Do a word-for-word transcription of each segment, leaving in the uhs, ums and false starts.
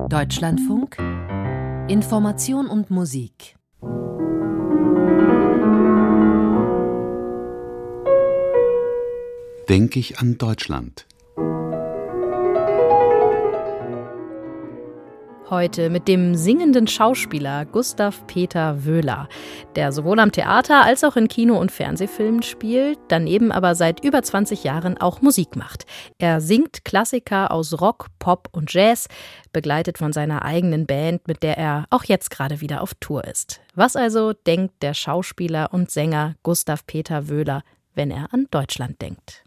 Deutschlandfunk Information und Musik. Denk ich an Deutschland. Heute mit dem singenden Schauspieler Gustav Peter Wöhler, der sowohl am Theater als auch in Kino- und Fernsehfilmen spielt, daneben aber seit über zwanzig Jahren auch Musik macht. Er singt Klassiker aus Rock, Pop und Jazz, begleitet von seiner eigenen Band, mit der er auch jetzt gerade wieder auf Tour ist. Was also denkt der Schauspieler und Sänger Gustav Peter Wöhler, wenn er an Deutschland denkt?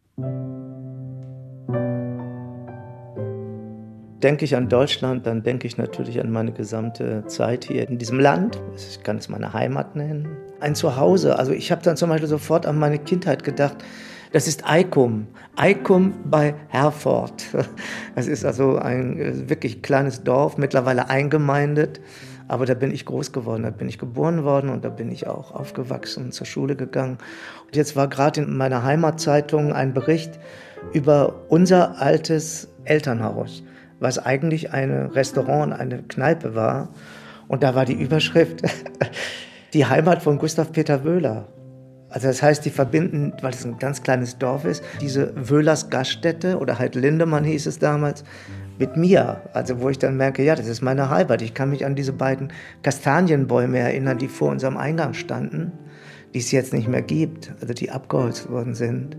Denke ich an Deutschland, dann denke ich natürlich an meine gesamte Zeit hier in diesem Land. Ich kann es meine Heimat nennen. Ein Zuhause. Also ich habe dann zum Beispiel sofort an meine Kindheit gedacht. Das ist Eikum. Eikum bei Herford. Das ist also ein wirklich kleines Dorf, mittlerweile eingemeindet. Aber da bin ich groß geworden, da bin ich geboren worden und da bin ich auch aufgewachsen, zur Schule gegangen. Und jetzt war gerade in meiner Heimatzeitung ein Bericht über unser altes Elternhaus, was eigentlich ein Restaurant, eine Kneipe war. Und da war die Überschrift, die Heimat von Gustav Peter Wöhler. Also das heißt, die verbinden, weil es ein ganz kleines Dorf ist, diese Wöhlers Gaststätte, oder halt Lindemann hieß es damals, mit mir. Also wo ich dann merke, ja, das ist meine Heimat. Ich kann mich an diese beiden Kastanienbäume erinnern, die vor unserem Eingang standen, die es jetzt nicht mehr gibt, also die abgeholzt worden sind.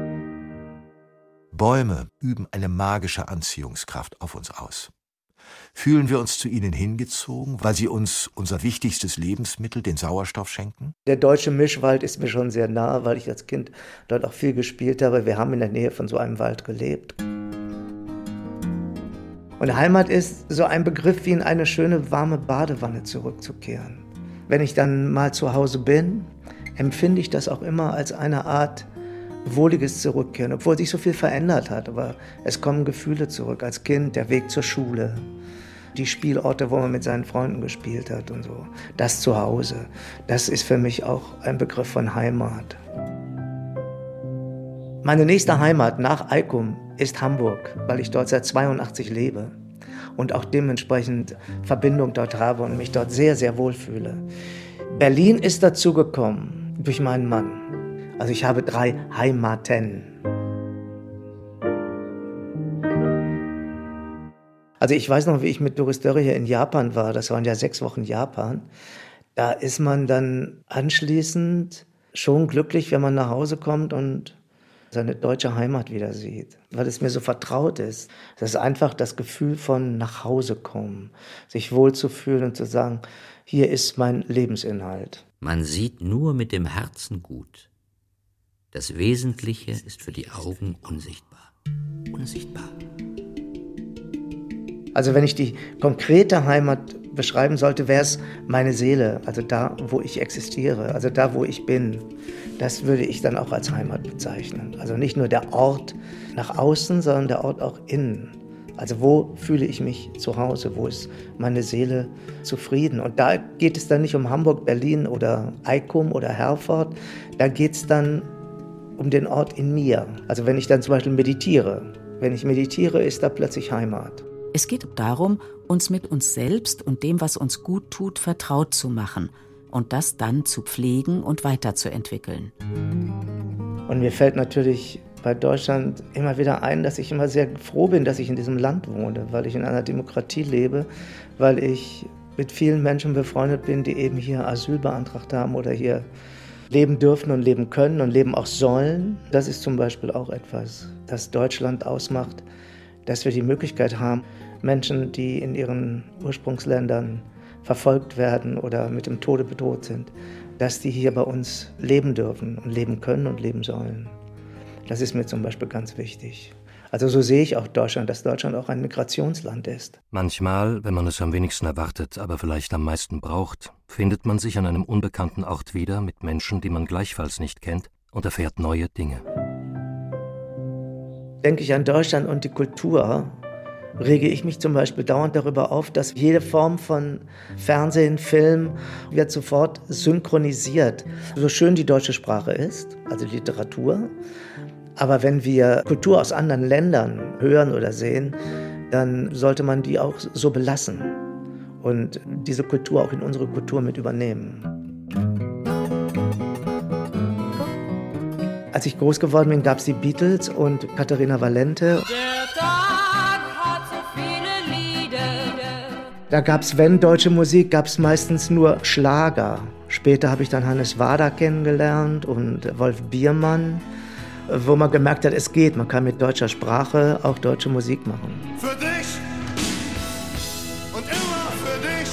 Bäume üben eine magische Anziehungskraft auf uns aus. Fühlen wir uns zu ihnen hingezogen, weil sie uns unser wichtigstes Lebensmittel, den Sauerstoff, schenken? Der deutsche Mischwald ist mir schon sehr nah, weil ich als Kind dort auch viel gespielt habe. Wir haben in der Nähe von so einem Wald gelebt. Und Heimat ist so ein Begriff, wie in eine schöne, warme Badewanne zurückzukehren. Wenn ich dann mal zu Hause bin, empfinde ich das auch immer als eine Art wohliges Zurückkehren, obwohl sich so viel verändert hat. Aber es kommen Gefühle zurück. Als Kind der Weg zur Schule, die Spielorte, wo man mit seinen Freunden gespielt hat und so. Das Zuhause, das ist für mich auch ein Begriff von Heimat. Meine nächste Heimat nach Eikum ist Hamburg, weil ich dort seit zweiundachtzig lebe und auch dementsprechend Verbindung dort habe und mich dort sehr, sehr wohl fühle. Berlin ist dazu gekommen durch meinen Mann. Also ich habe drei Heimaten. Also ich weiß noch, wie ich mit Doris Dörre hier in Japan war. Das waren ja sechs Wochen Japan. Da ist man dann anschließend schon glücklich, wenn man nach Hause kommt und seine deutsche Heimat wieder sieht, weil es mir so vertraut ist. Das ist einfach das Gefühl von nach Hause kommen, sich wohlzufühlen und zu sagen, hier ist mein Lebensinhalt. Man sieht nur mit dem Herzen gut. Das Wesentliche ist für die Augen unsichtbar. Unsichtbar. Also wenn ich die konkrete Heimat beschreiben sollte, wäre es meine Seele, also da, wo ich existiere, also da, wo ich bin. Das würde ich dann auch als Heimat bezeichnen. Also nicht nur der Ort nach außen, sondern der Ort auch innen. Also wo fühle ich mich zu Hause, wo ist meine Seele zufrieden? Und da geht es dann nicht um Hamburg, Berlin oder Eikum oder Herford, da geht es dann um den Ort in mir. Also wenn ich dann zum Beispiel meditiere, wenn ich meditiere, ist da plötzlich Heimat. Es geht darum, uns mit uns selbst und dem, was uns gut tut, vertraut zu machen und das dann zu pflegen und weiterzuentwickeln. Und mir fällt natürlich bei Deutschland immer wieder ein, dass ich immer sehr froh bin, dass ich in diesem Land wohne, weil ich in einer Demokratie lebe, weil ich mit vielen Menschen befreundet bin, die eben hier Asyl beantragt haben oder hier leben dürfen und leben können und leben auch sollen. Das ist zum Beispiel auch etwas, das Deutschland ausmacht, dass wir die Möglichkeit haben, Menschen, die in ihren Ursprungsländern verfolgt werden oder mit dem Tode bedroht sind, dass die hier bei uns leben dürfen und leben können und leben sollen. Das ist mir zum Beispiel ganz wichtig. Also so sehe ich auch Deutschland, dass Deutschland auch ein Migrationsland ist. Manchmal, wenn man es am wenigsten erwartet, aber vielleicht am meisten braucht, findet man sich an einem unbekannten Ort wieder mit Menschen, die man gleichfalls nicht kennt, und erfährt neue Dinge. Denke ich an Deutschland und die Kultur, rege ich mich zum Beispiel dauernd darüber auf, dass jede Form von Fernsehen, Film wird sofort synchronisiert. So schön die deutsche Sprache ist, also Literatur, aber wenn wir Kultur aus anderen Ländern hören oder sehen, dann sollte man die auch so belassen und diese Kultur auch in unsere Kultur mit übernehmen. Als ich groß geworden bin, gab es die Beatles und Katharina Valente. Der Tag hat so viele Lieder. Da gab es, wenn deutsche Musik, gab es meistens nur Schlager. Später habe ich dann Hannes Wader kennengelernt und Wolf Biermann, wo man gemerkt hat, es geht, man kann mit deutscher Sprache auch deutsche Musik machen. Für dich und immer für dich,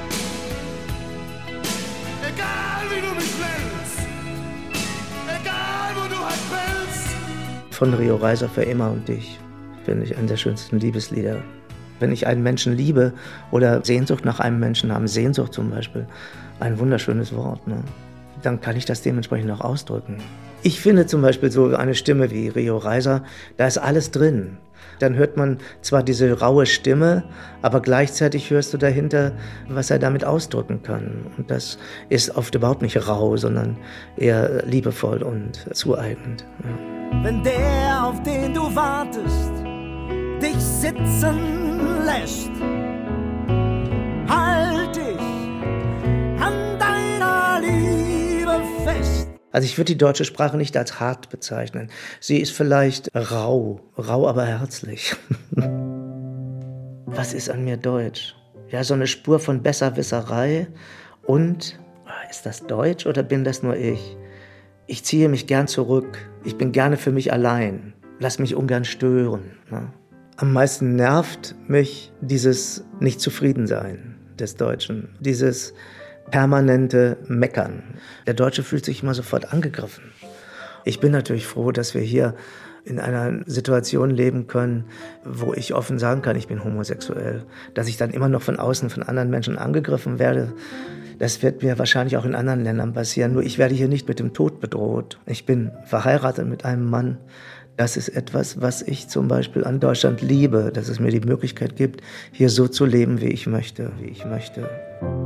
egal wie du mich nennst, egal wo du halt willst. Von Rio Reiser für immer und dich, finde ich, einen der schönsten Liebeslieder. Wenn ich einen Menschen liebe oder Sehnsucht nach einem Menschen habe, Sehnsucht zum Beispiel, ein wunderschönes Wort, ne? Dann kann ich das dementsprechend auch ausdrücken. Ich finde zum Beispiel so eine Stimme wie Rio Reiser, da ist alles drin. Dann hört man zwar diese raue Stimme, aber gleichzeitig hörst du dahinter, was er damit ausdrücken kann. Und das ist oft überhaupt nicht rau, sondern eher liebevoll und zueignend. Ja. Wenn der, auf den du wartest, dich sitzen lässt, halt dich an deiner Liebe fest. Also ich würde die deutsche Sprache nicht als hart bezeichnen. Sie ist vielleicht rau, rau aber herzlich. Was ist an mir deutsch? Ja, so eine Spur von Besserwisserei und, ist das deutsch oder bin das nur ich? Ich ziehe mich gern zurück, ich bin gerne für mich allein, lass mich ungern stören. Ne? Am meisten nervt mich dieses Nicht-Zufriedensein des Deutschen, dieses permanente Meckern. Der Deutsche fühlt sich immer sofort angegriffen. Ich bin natürlich froh, dass wir hier in einer Situation leben können, wo ich offen sagen kann, ich bin homosexuell. Dass ich dann immer noch von außen von anderen Menschen angegriffen werde, das wird mir wahrscheinlich auch in anderen Ländern passieren. Nur ich werde hier nicht mit dem Tod bedroht. Ich bin verheiratet mit einem Mann. Das ist etwas, was ich zum Beispiel an Deutschland liebe, dass es mir die Möglichkeit gibt, hier so zu leben, wie ich möchte, wie ich möchte.